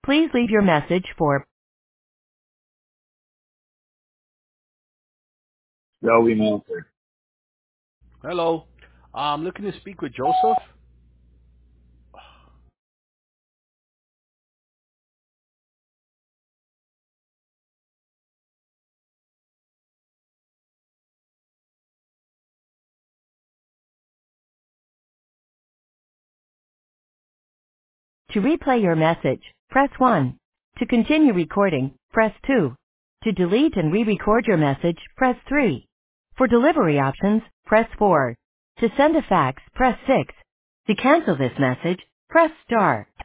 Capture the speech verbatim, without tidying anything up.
Please leave your message for Joey Milford. Hello. I'm looking to speak with Joseph. to replay your message, press one. To continue recording, press two. To delete and re-record your message, press three. For delivery options, press four. To send a fax, press six. To cancel this message, press star.